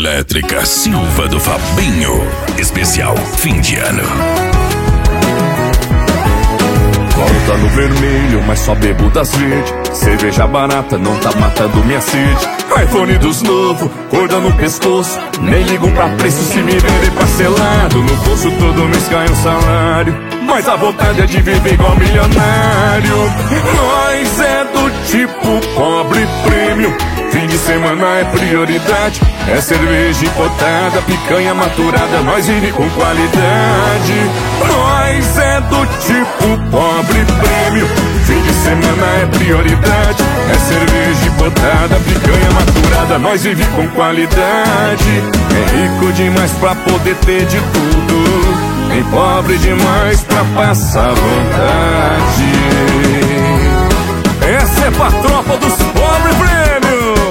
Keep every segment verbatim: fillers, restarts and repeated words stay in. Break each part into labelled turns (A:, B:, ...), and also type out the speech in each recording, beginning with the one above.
A: Elétrica Silva do Fabinho. Especial fim de ano.
B: Volta no vermelho, mas só bebo das verde. Cerveja barata não tá matando minha sede. iPhone dos novo, corda no pescoço. Nem ligo pra preço se me vender parcelado. No bolso todo mês cai um salário, mas a vontade é de viver igual milionário. Nós é do tipo pobre prêmio. Fim de semana é prioridade. É cerveja importada, picanha maturada. Nós vive com qualidade. Nós é do tipo pobre prêmio. Fim de semana é prioridade. É cerveja importada, picanha maturada. Nós vive com qualidade. É rico demais pra poder ter de tudo, nem pobre demais pra passar vontade. Essa é pra tropa dos pobres prêmio.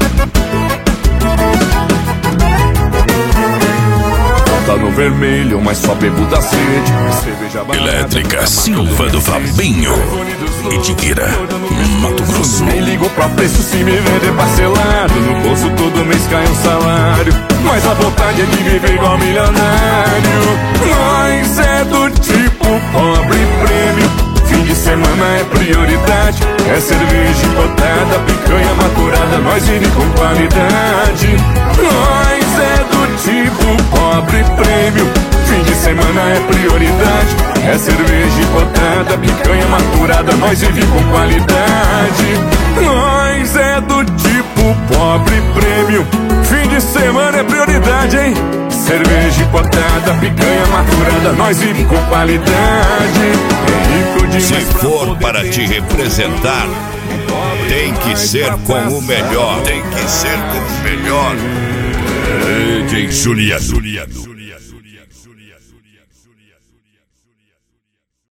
B: Tá no vermelho, mas só bebo da sede. Cerveja barata,
A: Elétrica Silva do Fabinho. Itiquira, Mato Grosso.
B: Nem ligo pra preço se me vender parcelado. No bolso todo mês cai um salário, mas a vontade é de viver igual milionário. Nós é do tipo pobre prêmio. Fim de semana é prioridade. É cerveja importada, picanha maturada. Nós vive com qualidade. Nós é do tipo pobre prêmio. Fim de semana é prioridade. É cerveja importada, picanha maturada. Nós vive com qualidade. Nós é do tipo pobre prêmio. Fim de semana é prioridade, hein? Cerveja importada, picanha maturada. Nós vive com qualidade. É rico demais.
C: Se for para te representar, tem que ser com o melhor. Tem que ser com o melhor. D J Juliano.